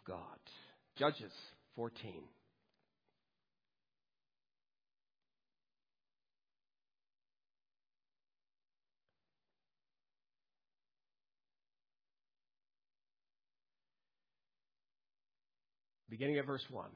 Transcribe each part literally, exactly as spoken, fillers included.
God. Judges fourteen. Beginning at verse one.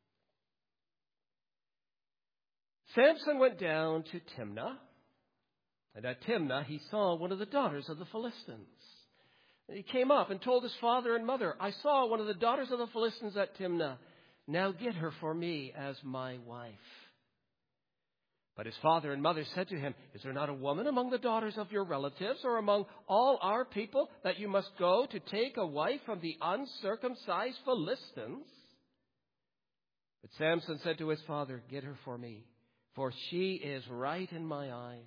Samson went down to Timnah, and at Timnah he saw one of the daughters of the Philistines. And he came up and told his father and mother, I saw one of the daughters of the Philistines at Timnah. Now get her for me as my wife. But his father and mother said to him, Is there not a woman among the daughters of your relatives or among all our people that you must go to take a wife from the uncircumcised Philistines? But Samson said to his father, Get her for me, for she is right in my eyes.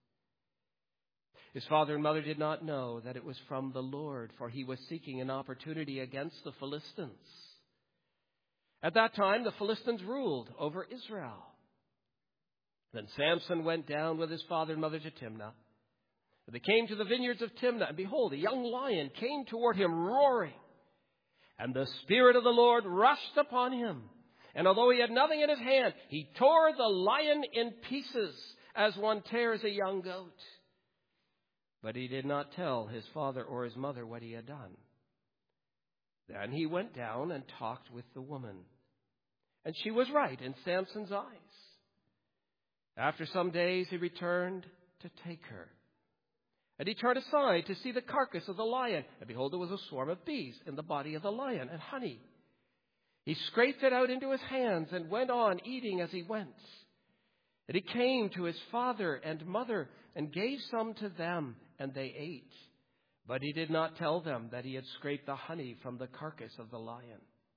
His father and mother did not know that it was from the Lord, for he was seeking an opportunity against the Philistines. At that time, the Philistines ruled over Israel. Then Samson went down with his father and mother to Timnah. And they came to the vineyards of Timnah, and behold, a young lion came toward him roaring. And the Spirit of the Lord rushed upon him. And although he had nothing in his hand, he tore the lion in pieces as one tears a young goat. But he did not tell his father or his mother what he had done. Then he went down and talked with the woman. And she was right in Samson's eyes. After some days he returned to take her. And he turned aside to see the carcass of the lion. And behold, there was a swarm of bees in the body of the lion and honey. He scraped it out into his hands and went on eating as he went. And he came to his father and mother and gave some to them, and they ate. But he did not tell them that he had scraped the honey from the carcass of the lion.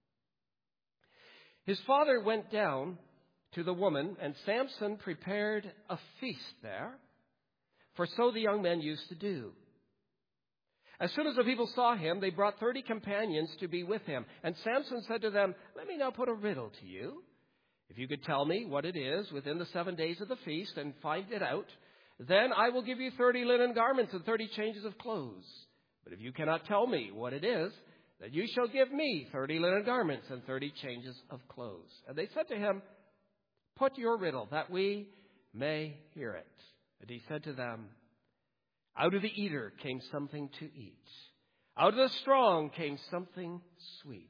His father went down to the woman, and Samson prepared a feast there, for so the young men used to do. As soon as the people saw him, they brought thirty companions to be with him. And Samson said to them, Let me now put a riddle to you. If you could tell me what it is within the seven days of the feast and find it out, then I will give you thirty linen garments and thirty changes of clothes. But if you cannot tell me what it is, then you shall give me thirty linen garments and thirty changes of clothes. And they said to him, Put your riddle, that we may hear it. And he said to them, Out of the eater came something to eat. Out of the strong came something sweet.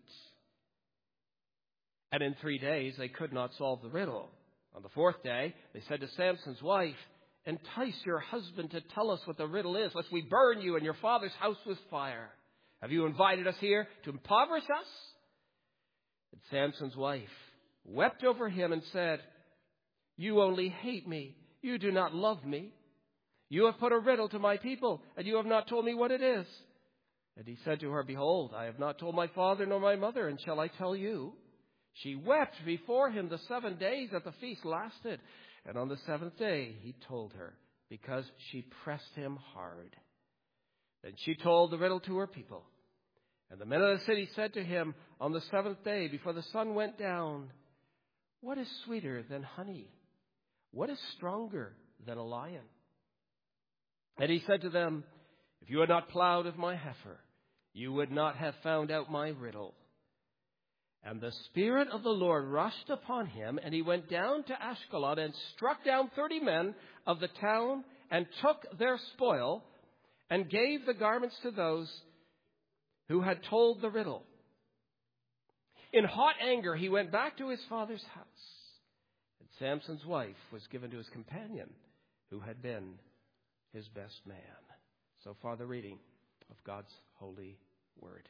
And in three days they could not solve the riddle. On the fourth day, they said to Samson's wife, Entice your husband to tell us what the riddle is, lest we burn you and your father's house with fire. Have you invited us here to impoverish us? And Samson's wife wept over him and said, You only hate me. You do not love me. You have put a riddle to my people, and you have not told me what it is. And he said to her, Behold, I have not told my father nor my mother, and shall I tell you? She wept before him the seven days that the feast lasted. And on the seventh day he told her, because she pressed him hard. Then she told the riddle to her people. And the men of the city said to him on the seventh day, before the sun went down, What is sweeter than honey? What is stronger than a lion? And he said to them, If you had not plowed with my heifer, you would not have found out my riddle. And the Spirit of the Lord rushed upon him, and he went down to Ashkelon and struck down thirty men of the town and took their spoil and gave the garments to those who had told the riddle. In hot anger, he went back to his father's house. And Samson's wife was given to his companion, who had been his best man. So far, the reading of God's holy word.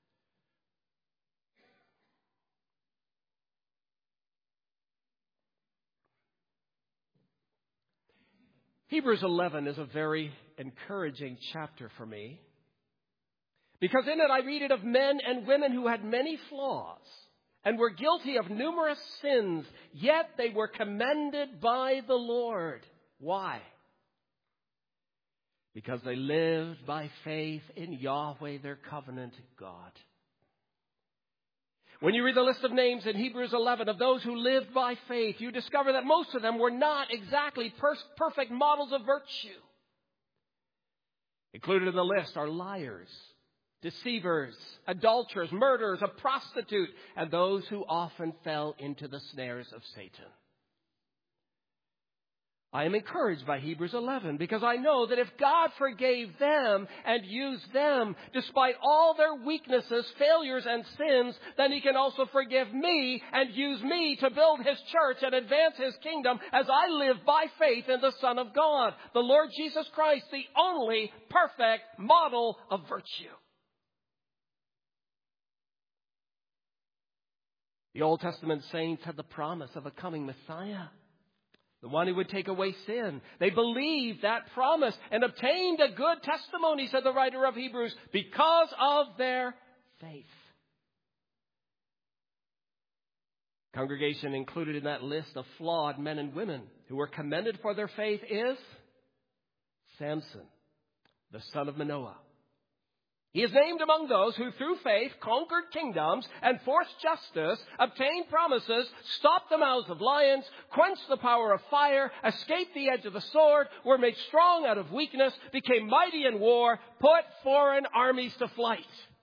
Hebrews eleven is a very encouraging chapter for me, because in it I read it of men and women who had many flaws and were guilty of numerous sins, yet they were commended by the Lord. Why? Because they lived by faith in Yahweh, their covenant God. When you read the list of names in Hebrews eleven of those who lived by faith, you discover that most of them were not exactly per- perfect models of virtue. Included in the list are liars, deceivers, adulterers, murderers, a prostitute, and those who often fell into the snares of Satan. I am encouraged by Hebrews eleven because I know that if God forgave them and used them despite all their weaknesses, failures, and sins, then He can also forgive me and use me to build His church and advance His kingdom as I live by faith in the Son of God, the Lord Jesus Christ, the only perfect model of virtue. The Old Testament saints had the promise of a coming Messiah, the one who would take away sin. They believed that promise and obtained a good testimony, said the writer of Hebrews, because of their faith. Congregation included in that list of flawed men and women who were commended for their faith is Samson, the son of Manoah. He is named among those who through faith conquered kingdoms, enforced justice, obtained promises, stopped the mouths of lions, quenched the power of fire, escaped the edge of the sword, were made strong out of weakness, became mighty in war, put foreign armies to flight.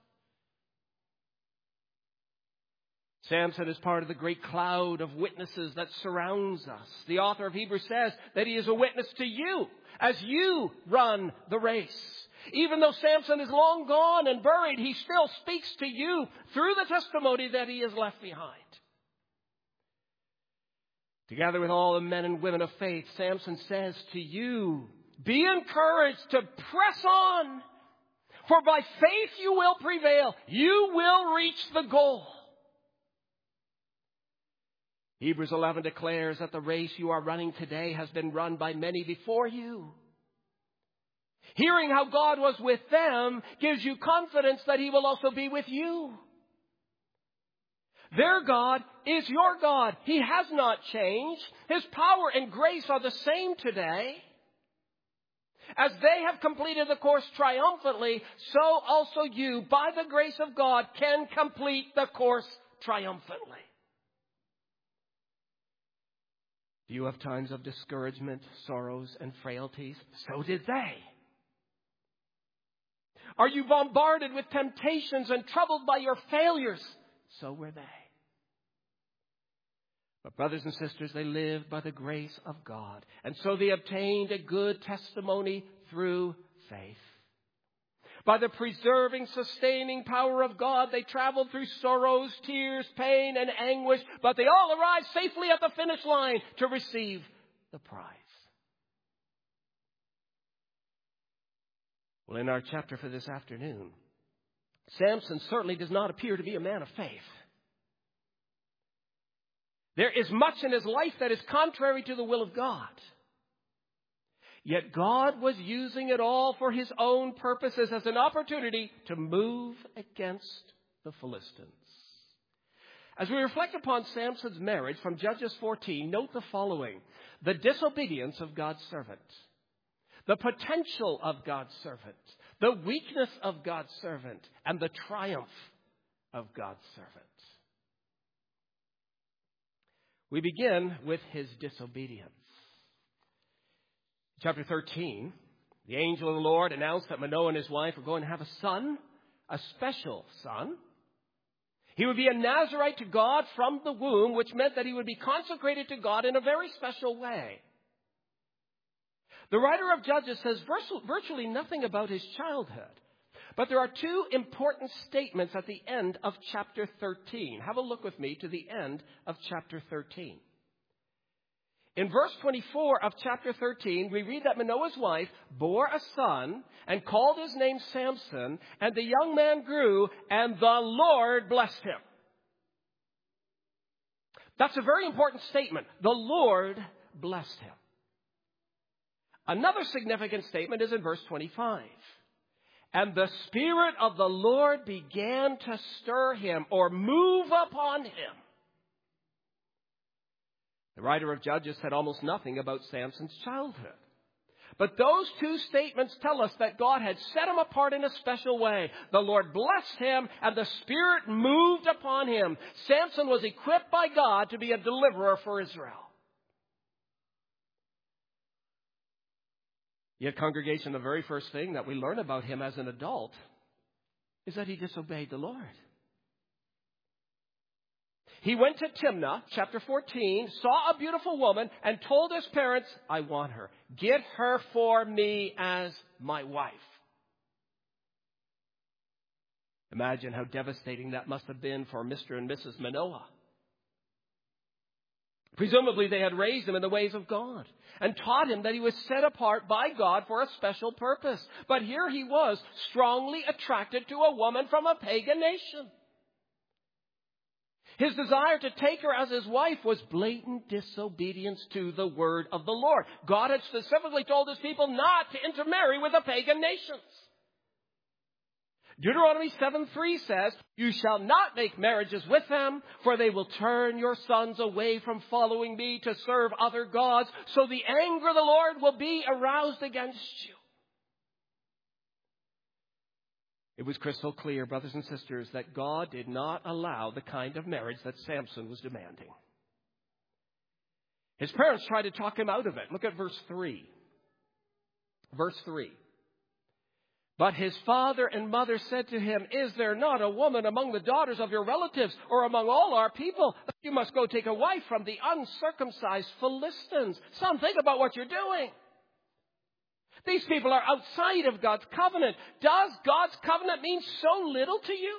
Samson is part of the great cloud of witnesses that surrounds us. The author of Hebrews says that he is a witness to you as you run the race. Even though Samson is long gone and buried, he still speaks to you through the testimony that he has left behind. Together with all the men and women of faith, Samson says to you, be encouraged to press on, for by faith you will prevail. You will reach the goal. Hebrews eleven declares that the race you are running today has been run by many before you. Hearing how God was with them gives you confidence that He will also be with you. Their God is your God. He has not changed. His power and grace are the same today. As they have completed the course triumphantly, so also you, by the grace of God, can complete the course triumphantly. Do you have times of discouragement, sorrows, and frailties? So did they. Are you bombarded with temptations and troubled by your failures? So were they. But brothers and sisters, they lived by the grace of God. And so they obtained a good testimony through faith. By the preserving, sustaining power of God, they traveled through sorrows, tears, pain, and anguish. But they all arrived safely at the finish line to receive the prize. Well, in our chapter for this afternoon, Samson certainly does not appear to be a man of faith. There is much in his life that is contrary to the will of God. Yet God was using it all for His own purposes as an opportunity to move against the Philistines. As we reflect upon Samson's marriage from Judges fourteen, note the following: the disobedience of God's servant, the potential of God's servant, the weakness of God's servant, and the triumph of God's servant. We begin with his disobedience. Chapter thirteen, the angel of the Lord announced that Manoah and his wife were going to have a son, a special son. He would be a Nazirite to God from the womb, which meant that he would be consecrated to God in a very special way. The writer of Judges says virtually nothing about his childhood. But there are two important statements at the end of chapter thirteen. Have a look with me to the end of chapter thirteen. In verse twenty-four of chapter thirteen, we read that Manoah's wife bore a son and called his name Samson, and the young man grew, and the Lord blessed him. That's a very important statement. The Lord blessed him. Another significant statement is in verse twenty-five. And the Spirit of the Lord began to stir him or move upon him. The writer of Judges said almost nothing about Samson's childhood. But those two statements tell us that God had set him apart in a special way. The Lord blessed him and the Spirit moved upon him. Samson was equipped by God to be a deliverer for Israel. Yet, congregation, the very first thing that we learn about him as an adult is that he disobeyed the Lord. He went to Timnah, chapter fourteen, saw a beautiful woman, and told his parents, I want her. Get her for me as my wife. Imagine how devastating that must have been for Mister and Missus Manoah. Presumably they had raised him in the ways of God and taught him that he was set apart by God for a special purpose. But here he was, strongly attracted to a woman from a pagan nation. His desire to take her as his wife was blatant disobedience to the word of the Lord. God had specifically told his people not to intermarry with the pagan nations. Deuteronomy seven three says, you shall not make marriages with them, for they will turn your sons away from following me to serve other gods, so the anger of the Lord will be aroused against you. It was crystal clear, brothers and sisters, that God did not allow the kind of marriage that Samson was demanding. His parents tried to talk him out of it. Look at verse three. Verse three. But his father and mother said to him, is there not a woman among the daughters of your relatives or among all our people? You must go take a wife from the uncircumcised Philistines. Son, think about what you're doing. These people are outside of God's covenant. Does God's covenant mean so little to you?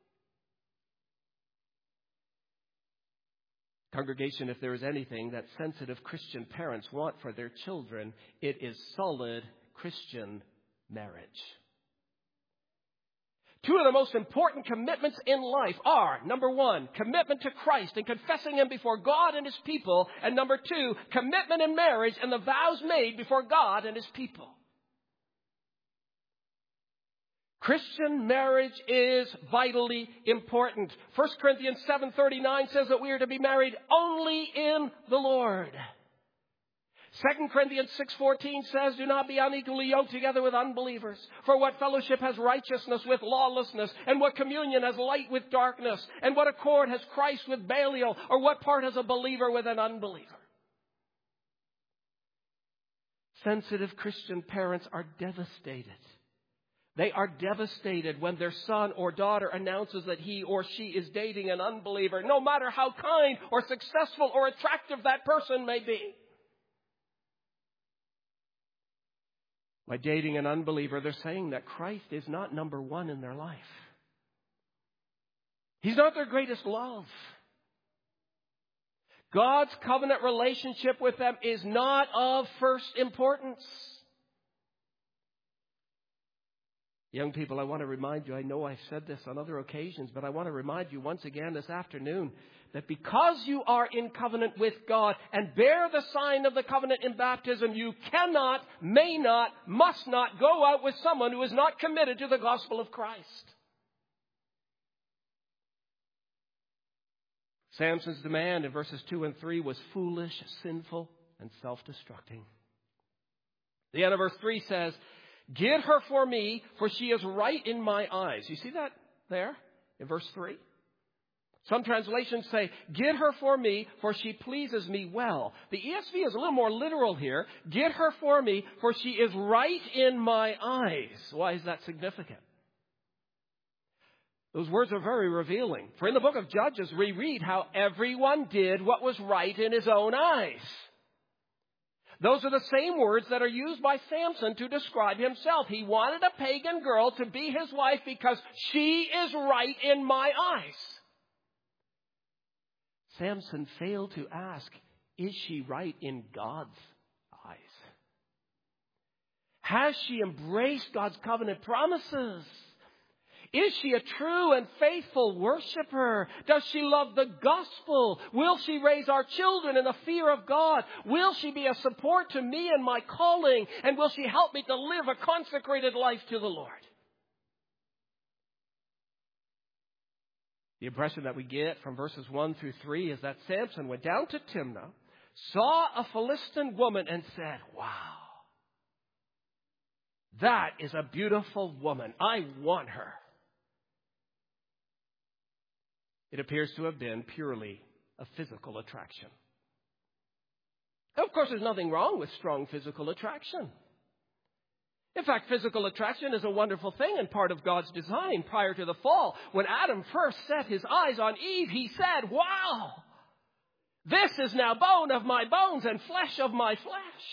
Congregation, if there is anything that sensitive Christian parents want for their children, it is solid Christian marriage. Two of the most important commitments in life are, number one, commitment to Christ and confessing Him before God and His people. And number two, commitment in marriage and the vows made before God and His people. Christian marriage is vitally important. First Corinthians seven thirty-nine says that we are to be married only in the Lord. Second Corinthians six fourteen says, do not be unequally yoked together with unbelievers. For what fellowship has righteousness with lawlessness? And what communion has light with darkness? And what accord has Christ with Belial? Or what part has a believer with an unbeliever? Sensitive Christian parents are devastated. They are devastated when their son or daughter announces that he or she is dating an unbeliever, no matter how kind or successful or attractive that person may be. By dating an unbeliever, they're saying that Christ is not number one in their life. He's not their greatest love. God's covenant relationship with them is not of first importance. Young people, I want to remind you, I know I've said this on other occasions, but I want to remind you once again this afternoon that because you are in covenant with God and bear the sign of the covenant in baptism, you cannot, may not, must not go out with someone who is not committed to the gospel of Christ. Samson's demand in verses two and three was foolish, sinful, and self-destructing. The end of verse three says, get her for me, for she is right in my eyes. You see that there in verse three? Some translations say, get her for me, for she pleases me well. The E S V is a little more literal here. Get her for me, for she is right in my eyes. Why is that significant? Those words are very revealing. For in the book of Judges, we read how everyone did what was right in his own eyes. Those are the same words that are used by Samson to describe himself. He wanted a pagan girl to be his wife because she is right in my eyes. Samson failed to ask, is she right in God's eyes? Has she embraced God's covenant promises? Is she a true and faithful worshiper? Does she love the gospel? Will she raise our children in the fear of God? Will she be a support to me in my calling? And will she help me to live a consecrated life to the Lord? The impression that we get from verses one through three is that Samson went down to Timnah, saw a Philistine woman, and said, wow, that is a beautiful woman. I want her. It appears to have been purely a physical attraction. Of course, there's nothing wrong with strong physical attraction. In fact, physical attraction is a wonderful thing and part of God's design. Prior to the fall, when Adam first set his eyes on Eve, he said, "Wow, this is now bone of my bones and flesh of my flesh."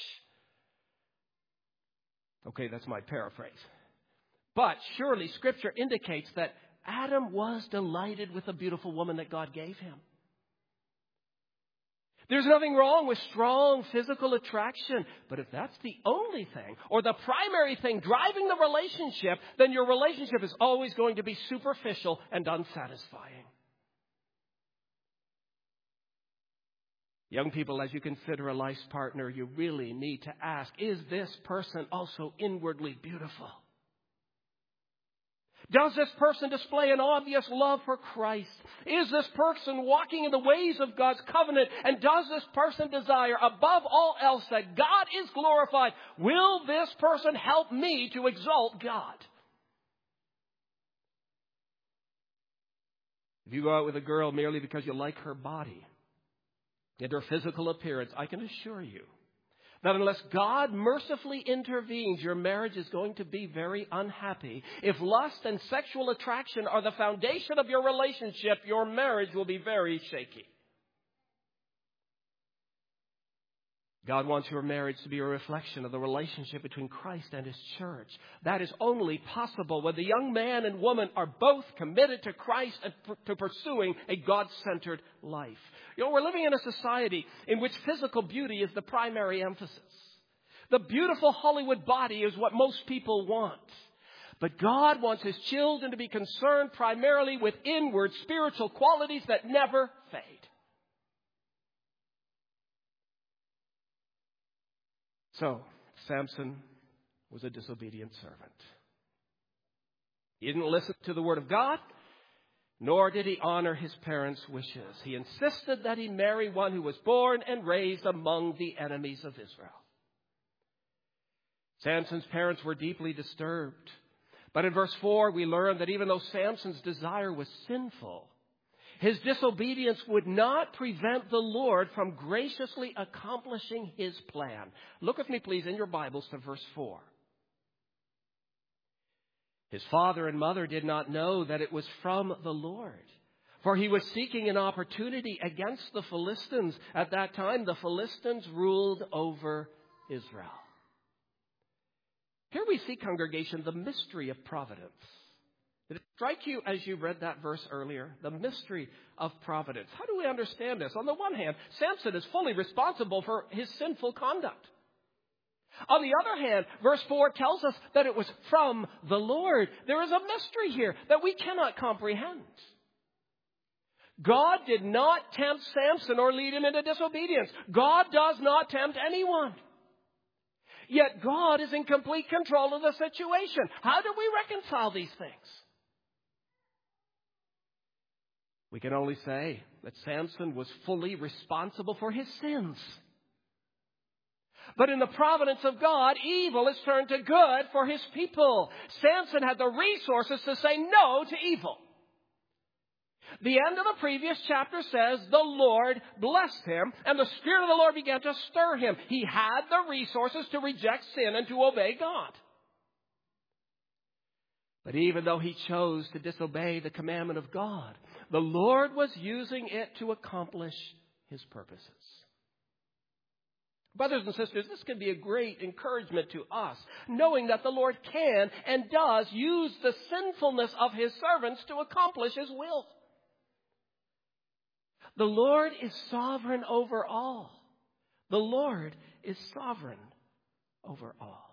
Okay, that's my paraphrase. But surely Scripture indicates that Adam was delighted with the beautiful woman that God gave him. There's nothing wrong with strong physical attraction. But if that's the only thing, or the primary thing driving the relationship, then your relationship is always going to be superficial and unsatisfying. Young people, as you consider a life partner, you really need to ask, is this person also inwardly beautiful? Does this person display an obvious love for Christ? Is this person walking in the ways of God's covenant? And does this person desire above all else that God is glorified? Will this person help me to exalt God? If you go out with a girl merely because you like her body and her physical appearance, I can assure you that unless God mercifully intervenes, your marriage is going to be very unhappy. If lust and sexual attraction are the foundation of your relationship, your marriage will be very shaky. God wants your marriage to be a reflection of the relationship between Christ and His church. That is only possible when the young man and woman are both committed to Christ and to pursuing a God-centered life. You know, we're living in a society in which physical beauty is the primary emphasis. The beautiful Hollywood body is what most people want. But God wants His children to be concerned primarily with inward spiritual qualities that never fade. So, Samson was a disobedient servant. He didn't listen to the word of God, nor did he honor his parents' wishes. He insisted that he marry one who was born and raised among the enemies of Israel. Samson's parents were deeply disturbed. But in verse four, we learn that even though Samson's desire was sinful, his disobedience would not prevent the Lord from graciously accomplishing His plan. Look with me, please, in your Bibles to verse four. His father and mother did not know that it was from the Lord, for he was seeking an opportunity against the Philistines. At that time, the Philistines ruled over Israel. Here we see, congregation, the mystery of providence. Did it strike you as you read that verse earlier? The mystery of providence. How do we understand this? On the one hand, Samson is fully responsible for his sinful conduct. On the other hand, verse four tells us that it was from the Lord. There is a mystery here that we cannot comprehend. God did not tempt Samson or lead him into disobedience. God does not tempt anyone. Yet God is in complete control of the situation. How do we reconcile these things? We can only say that Samson was fully responsible for his sins. But in the providence of God, evil is turned to good for His people. Samson had the resources to say no to evil. The end of the previous chapter says the Lord blessed him, and the Spirit of the Lord began to stir him. He had the resources to reject sin and to obey God. But even though he chose to disobey the commandment of God, the Lord was using it to accomplish His purposes. Brothers and sisters, this can be a great encouragement to us, knowing that the Lord can and does use the sinfulness of His servants to accomplish His will. The Lord is sovereign over all. The Lord is sovereign over all.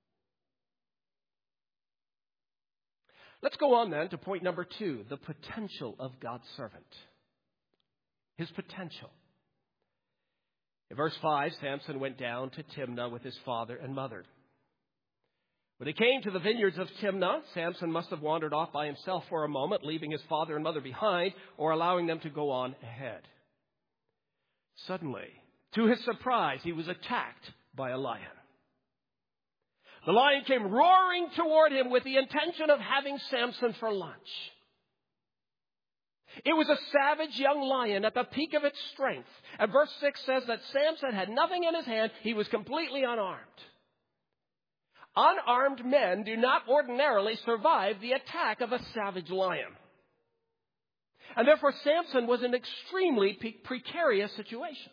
Let's go on then to point number two, the potential of God's servant. His potential. In verse five, Samson went down to Timnah with his father and mother. When they came to the vineyards of Timnah, Samson must have wandered off by himself for a moment, leaving his father and mother behind, or allowing them to go on ahead. Suddenly, to his surprise, he was attacked by a lion. The lion came roaring toward him with the intention of having Samson for lunch. It was a savage young lion at the peak of its strength. And verse six says that Samson had nothing in his hand. He was completely unarmed. Unarmed men do not ordinarily survive the attack of a savage lion. And therefore, Samson was in an extremely precarious situation.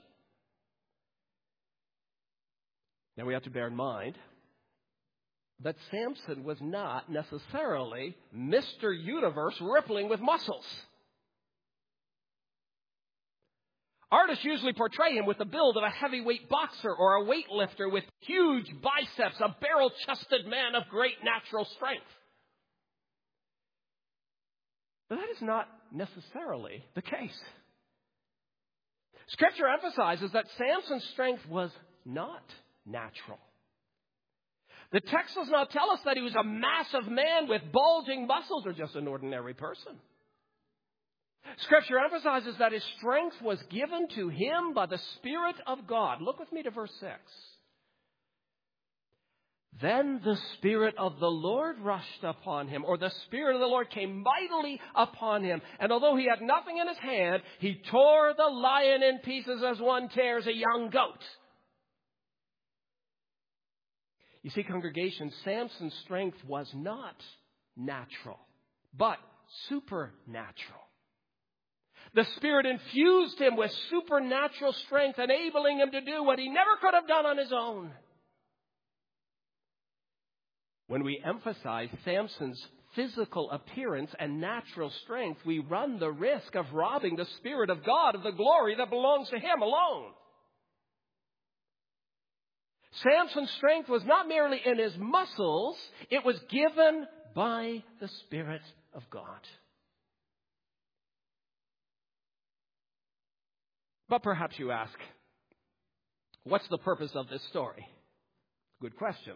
Now, we have to bear in mind that Samson was not necessarily Mister Universe rippling with muscles. Artists usually portray him with the build of a heavyweight boxer or a weightlifter with huge biceps, a barrel-chested man of great natural strength. But that is not necessarily the case. Scripture emphasizes that Samson's strength was not natural. The text does not tell us that he was a massive man with bulging muscles or just an ordinary person. Scripture emphasizes that his strength was given to him by the Spirit of God. Look with me to verse six. Then the Spirit of the Lord rushed upon him, or the Spirit of the Lord came mightily upon him. And although he had nothing in his hand, he tore the lion in pieces as one tears a young goat. You see, congregation, Samson's strength was not natural, but supernatural. The Spirit infused him with supernatural strength, enabling him to do what he never could have done on his own. When we emphasize Samson's physical appearance and natural strength, we run the risk of robbing the Spirit of God of the glory that belongs to him alone. Samson's strength was not merely in his muscles, it was given by the Spirit of God. But perhaps you ask, what's the purpose of this story? Good question.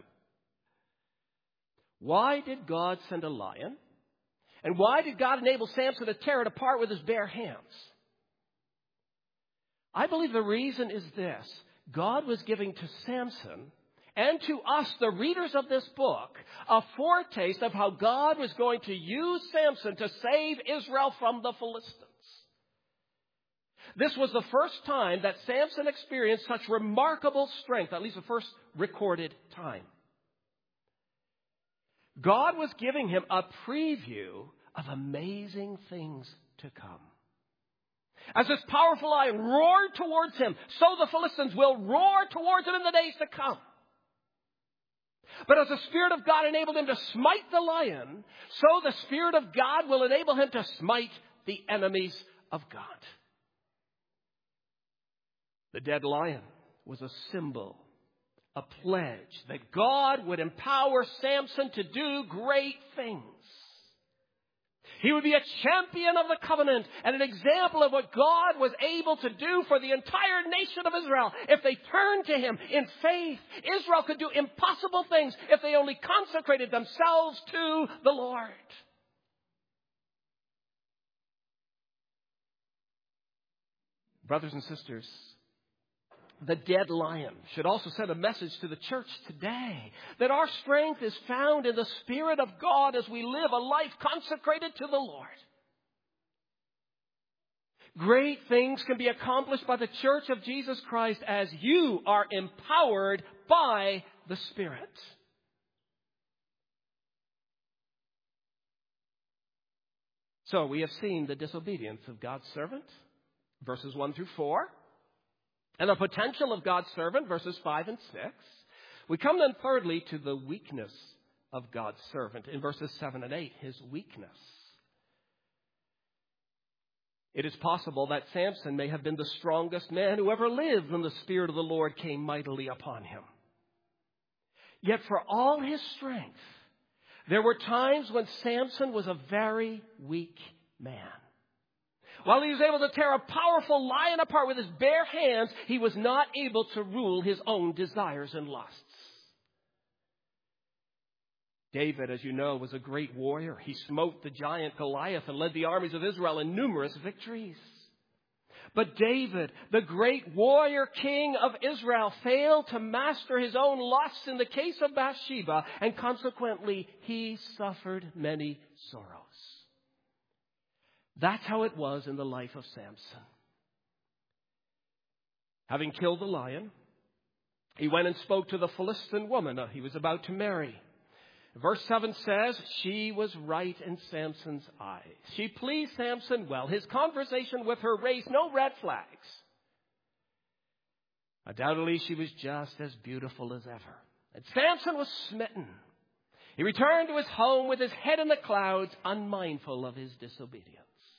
Why did God send a lion? And why did God enable Samson to tear it apart with his bare hands? I believe the reason is this. God was giving to Samson and to us, the readers of this book, a foretaste of how God was going to use Samson to save Israel from the Philistines. This was the first time that Samson experienced such remarkable strength, at least the first recorded time. God was giving him a preview of amazing things to come. As this powerful lion roared towards him, so the Philistines will roar towards him in the days to come. But as the Spirit of God enabled him to smite the lion, so the Spirit of God will enable him to smite the enemies of God. The dead lion was a symbol, a pledge that God would empower Samson to do great things. He would be a champion of the covenant and an example of what God was able to do for the entire nation of Israel. If they turned to him in faith, Israel could do impossible things if they only consecrated themselves to the Lord. Brothers and sisters, the dead lion should also send a message to the church today that our strength is found in the Spirit of God as we live a life consecrated to the Lord. Great things can be accomplished by the church of Jesus Christ as you are empowered by the Spirit. So we have seen the disobedience of God's servant, verses one through four. And the potential of God's servant, verses five and six. We come then thirdly to the weakness of God's servant in verses seven and eight, his weakness. It is possible that Samson may have been the strongest man who ever lived when the Spirit of the Lord came mightily upon him. Yet for all his strength, there were times when Samson was a very weak man. While he was able to tear a powerful lion apart with his bare hands, he was not able to rule his own desires and lusts. David, as you know, was a great warrior. He smote the giant Goliath and led the armies of Israel in numerous victories. But David, the great warrior king of Israel, failed to master his own lusts in the case of Bathsheba, and consequently, he suffered many sorrows. That's how it was in the life of Samson. Having killed the lion, he went and spoke to the Philistine woman he was about to marry. Verse seven says, she was right in Samson's eyes. She pleased Samson well. His conversation with her raised no red flags. Undoubtedly, she was just as beautiful as ever. And Samson was smitten. He returned to his home with his head in the clouds, unmindful of his disobedience.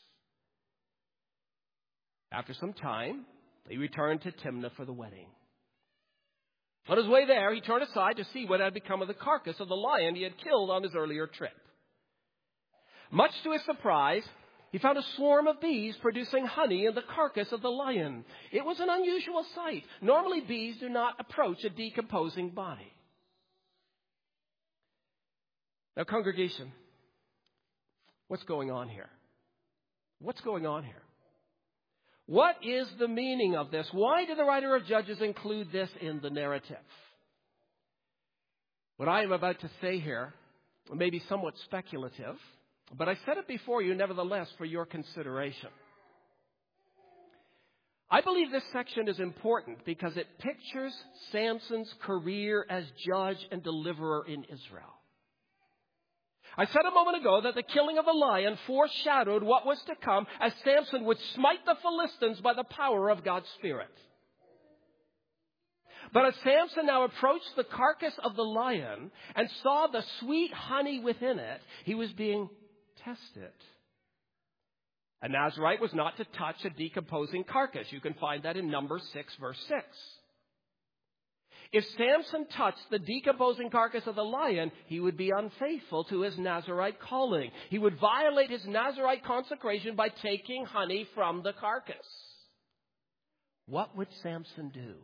After some time, he returned to Timnah for the wedding. On his way there, he turned aside to see what had become of the carcass of the lion he had killed on his earlier trip. Much to his surprise, he found a swarm of bees producing honey in the carcass of the lion. It was an unusual sight. Normally, bees do not approach a decomposing body. Now, congregation, what's going on here? What's going on here? What is the meaning of this? Why did the writer of Judges include this in the narrative? What I am about to say here may be somewhat speculative, but I said it before you nevertheless for your consideration. I believe this section is important because it pictures Samson's career as judge and deliverer in Israel. I said a moment ago that the killing of the lion foreshadowed what was to come as Samson would smite the Philistines by the power of God's Spirit. But as Samson now approached the carcass of the lion and saw the sweet honey within it, he was being tested. A Nazirite was not to touch a decomposing carcass. You can find that in Numbers six, verse six. If Samson touched the decomposing carcass of the lion, he would be unfaithful to his Nazirite calling. He would violate his Nazirite consecration by taking honey from the carcass. What would Samson do?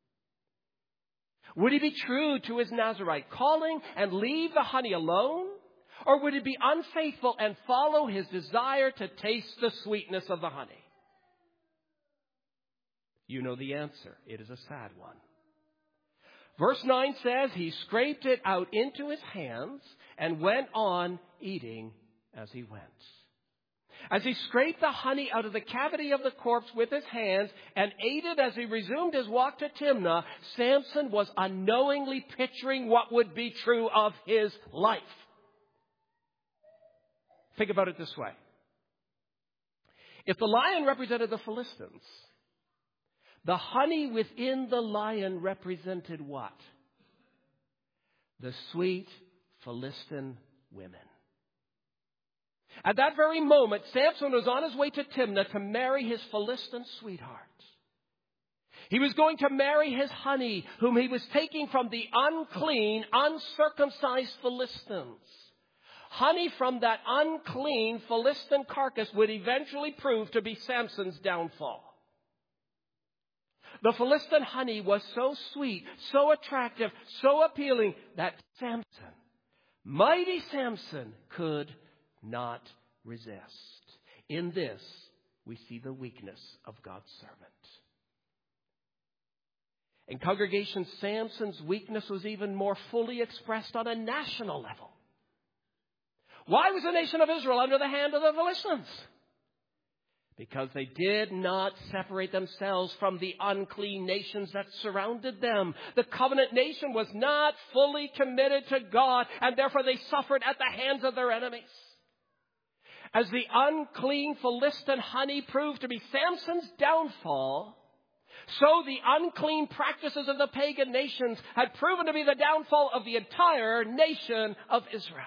Would he be true to his Nazirite calling and leave the honey alone? Or would he be unfaithful and follow his desire to taste the sweetness of the honey? You know the answer. It is a sad one. Verse nine says, he scraped it out into his hands and went on eating as he went. As he scraped the honey out of the cavity of the corpse with his hands and ate it as he resumed his walk to Timnah, Samson was unknowingly picturing what would be true of his life. Think about it this way. If the lion represented the Philistines, the honey within the lion represented what? The sweet Philistine women. At that very moment, Samson was on his way to Timnah to marry his Philistine sweetheart. He was going to marry his honey, whom he was taking from the unclean, uncircumcised Philistines. Honey from that unclean Philistine carcass would eventually prove to be Samson's downfall. The Philistine honey was so sweet, so attractive, so appealing that Samson, mighty Samson, could not resist. In this, we see the weakness of God's servant. In congregation, Samson's weakness was even more fully expressed on a national level. Why was the nation of Israel under the hand of the Philistines? Because they did not separate themselves from the unclean nations that surrounded them. The covenant nation was not fully committed to God, and therefore they suffered at the hands of their enemies. As the unclean Philistine honey proved to be Samson's downfall, so the unclean practices of the pagan nations had proven to be the downfall of the entire nation of Israel.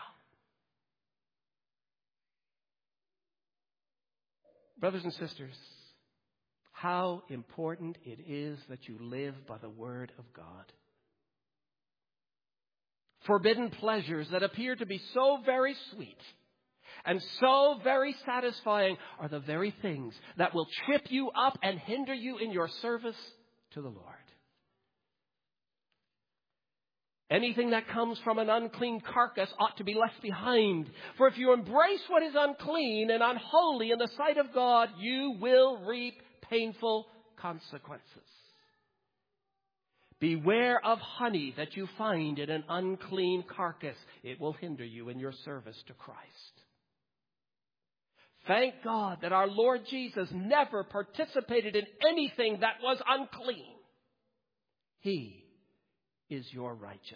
Brothers and sisters, how important it is that you live by the Word of God. Forbidden pleasures that appear to be so very sweet and so very satisfying are the very things that will trip you up and hinder you in your service to the Lord. Anything that comes from an unclean carcass ought to be left behind. For if you embrace what is unclean and unholy in the sight of God, you will reap painful consequences. Beware of honey that you find in an unclean carcass. It will hinder you in your service to Christ. Thank God that our Lord Jesus never participated in anything that was unclean. He is your righteousness.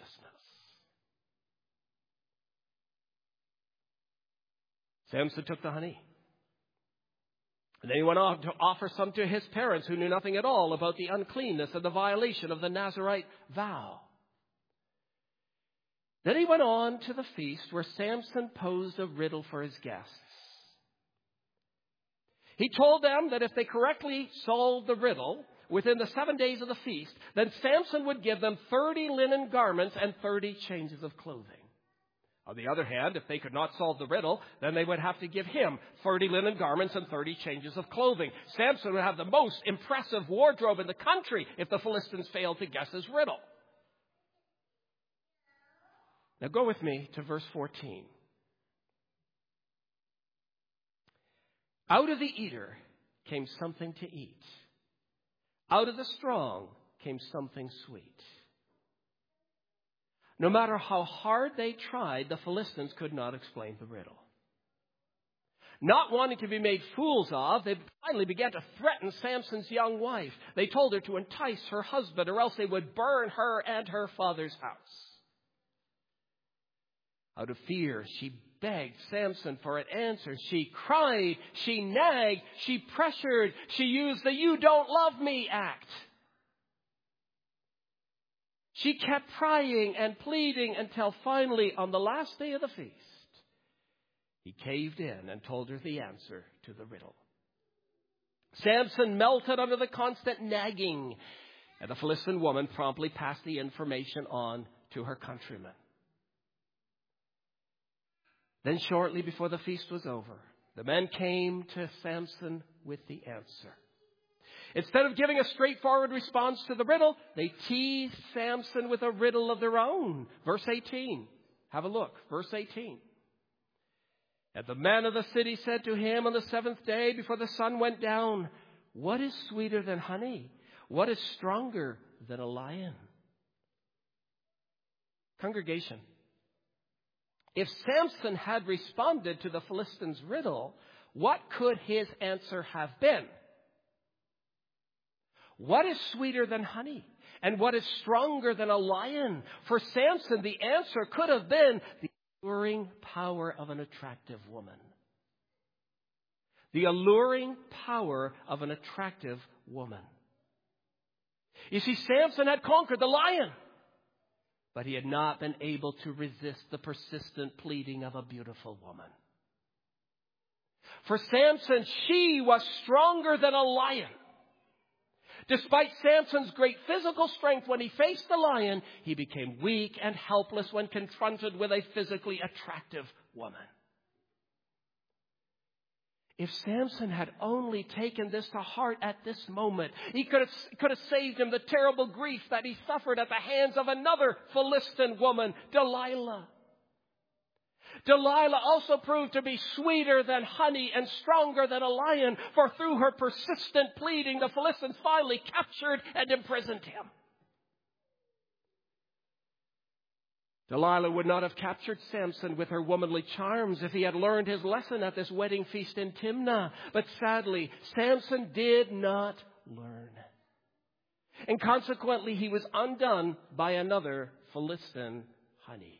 Samson took the honey. And then he went on to offer some to his parents who knew nothing at all about the uncleanness and the violation of the Nazirite vow. Then he went on to the feast where Samson posed a riddle for his guests. He told them that if they correctly solved the riddle within the seven days of the feast, then Samson would give them thirty linen garments and thirty changes of clothing. On the other hand, if they could not solve the riddle, then they would have to give him thirty linen garments and thirty changes of clothing. Samson would have the most impressive wardrobe in the country if the Philistines failed to guess his riddle. Now go with me to verse fourteen. Out of the eater came something to eat. Out of the strong came something sweet. No matter how hard they tried, the Philistines could not explain the riddle. Not wanting to be made fools of, they finally began to threaten Samson's young wife. They told her to entice her husband, or else they would burn her and her father's house. Out of fear, she begged Samson for an answer. She cried, she nagged, she pressured, she used the "you don't love me" act. She kept prying and pleading until finally, on the last day of the feast, he caved in and told her the answer to the riddle. Samson melted under the constant nagging, and the Philistine woman promptly passed the information on to her countrymen. Then shortly before the feast was over, the men came to Samson with the answer. Instead of giving a straightforward response to the riddle, they teased Samson with a riddle of their own. Verse eighteen. Have a look. Verse eighteen. And the men of the city said to him on the seventh day before the sun went down, "What is sweeter than honey? What is stronger than a lion?" Congregation, if Samson had responded to the Philistines' riddle, what could his answer have been? What is sweeter than honey? And what is stronger than a lion? For Samson, the answer could have been the alluring power of an attractive woman. The alluring power of an attractive woman. You see, Samson had conquered the lion, but he had not been able to resist the persistent pleading of a beautiful woman. For Samson, she was stronger than a lion. Despite Samson's great physical strength when he faced the lion, he became weak and helpless when confronted with a physically attractive woman. If Samson had only taken this to heart at this moment, he could have, could have saved him the terrible grief that he suffered at the hands of another Philistine woman, Delilah. Delilah also proved to be sweeter than honey and stronger than a lion, for through her persistent pleading, the Philistines finally captured and imprisoned him. Delilah would not have captured Samson with her womanly charms if he had learned his lesson at this wedding feast in Timnah. But sadly, Samson did not learn. And consequently, he was undone by another Philistine honey.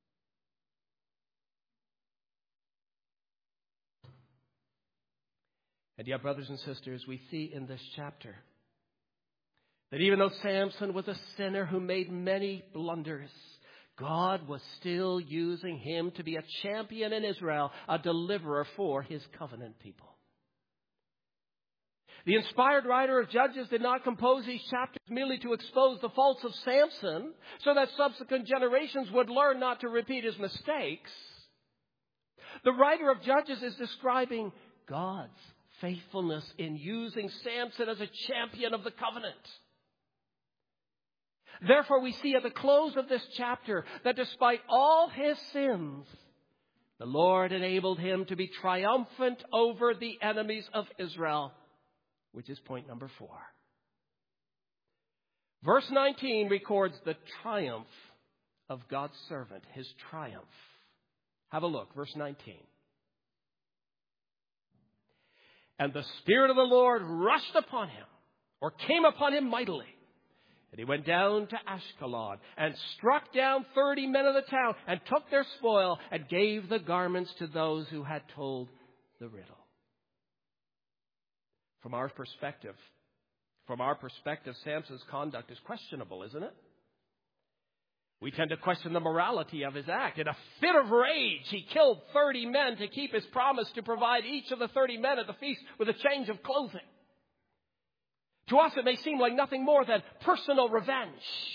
And yet, brothers and sisters, we see in this chapter that even though Samson was a sinner who made many blunders, God was still using him to be a champion in Israel, a deliverer for his covenant people. The inspired writer of Judges did not compose these chapters merely to expose the faults of Samson so that subsequent generations would learn not to repeat his mistakes. The writer of Judges is describing God's faithfulness in using Samson as a champion of the covenant. Therefore, we see at the close of this chapter that despite all his sins, the Lord enabled him to be triumphant over the enemies of Israel, which is point number four. Verse nineteen records the triumph of God's servant, his triumph. Have a look, verse nineteen. And the Spirit of the Lord rushed upon him, or came upon him mightily. And he went down to Ashkelon and struck down thirty men of the town and took their spoil and gave the garments to those who had told the riddle. From our perspective, from our perspective, Samson's conduct is questionable, isn't it? We tend to question the morality of his act. In a fit of rage, he killed thirty men to keep his promise to provide each of the thirty men at the feast with a change of clothing. To us, it may seem like nothing more than personal revenge.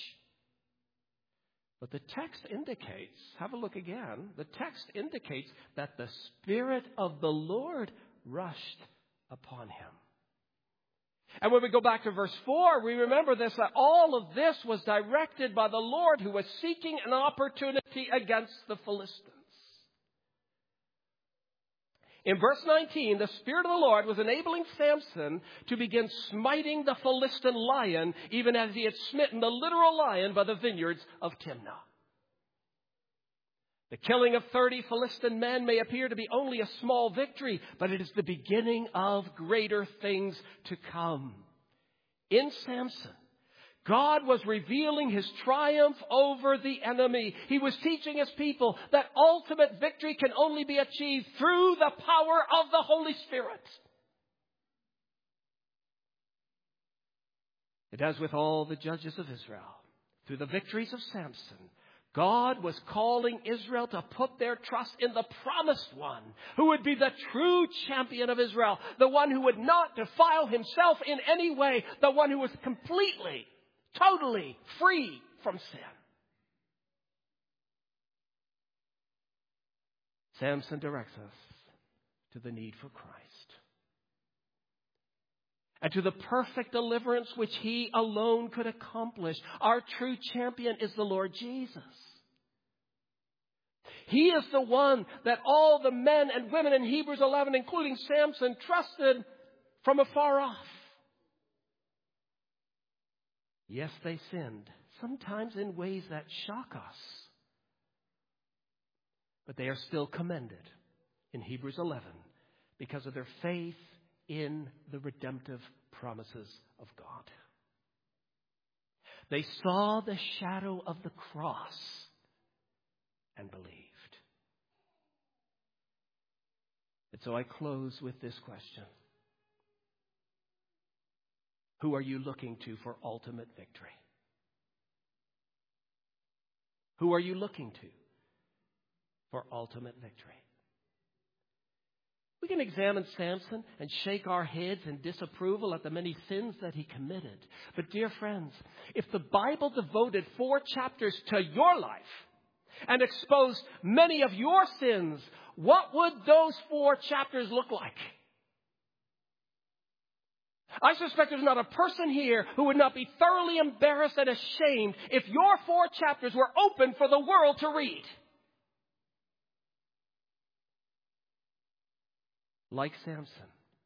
But the text indicates, have a look again, the text indicates that the Spirit of the Lord rushed upon him. And when we go back to verse four, we remember this, that all of this was directed by the Lord who was seeking an opportunity against the Philistines. In verse nineteen, the Spirit of the Lord was enabling Samson to begin smiting the Philistine lion, even as he had smitten the literal lion by the vineyards of Timnah. The killing of thirty Philistine men may appear to be only a small victory, but it is the beginning of greater things to come. In Samson, God was revealing his triumph over the enemy. He was teaching his people that ultimate victory can only be achieved through the power of the Holy Spirit. And as with all the judges of Israel, through the victories of Samson, God was calling Israel to put their trust in the promised one, who would be the true champion of Israel, the one who would not defile himself in any way, the one who was completely, totally free from sin. Samson directs us to the need for Christ and to the perfect deliverance which he alone could accomplish. Our true champion is the Lord Jesus. He is the one that all the men and women in Hebrews eleven, including Samson, trusted from afar off. Yes, they sinned, sometimes in ways that shock us. But they are still commended in Hebrews eleven because of their faith in the redemptive promises of God. They saw the shadow of the cross and believed. And so I close with this question. Who are you looking to for ultimate victory? Who are you looking to for ultimate victory? We can examine Samson and shake our heads in disapproval at the many sins that he committed. But dear friends, if the Bible devoted four chapters to your life and exposed many of your sins, what would those four chapters look like? I suspect there's not a person here who would not be thoroughly embarrassed and ashamed if your four chapters were open for the world to read. Like Samson,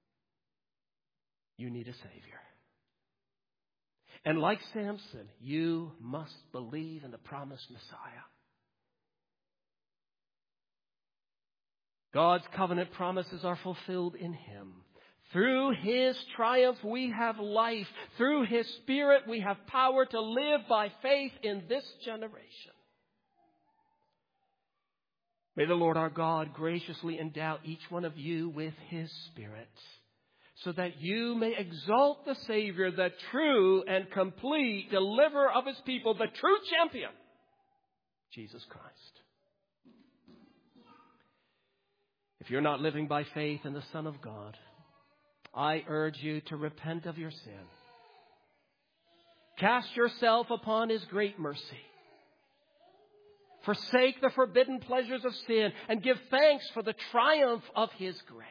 you need a Savior. And like Samson, you must believe in the promised Messiah. God's covenant promises are fulfilled in Him. Through His triumph, we have life. Through His Spirit, we have power to live by faith in this generation. May the Lord our God graciously endow each one of you with His Spirit, so that you may exalt the Savior, the true and complete deliverer of His people, the true champion, Jesus Christ. If you're not living by faith in the Son of God, I urge you to repent of your sin. Cast yourself upon His great mercy. Forsake the forbidden pleasures of sin and give thanks for the triumph of His grace.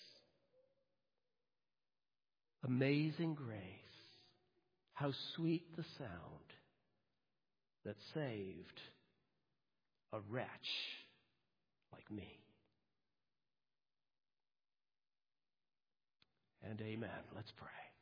Amazing grace. How sweet the sound that saved a wretch like me. And amen. Let's pray.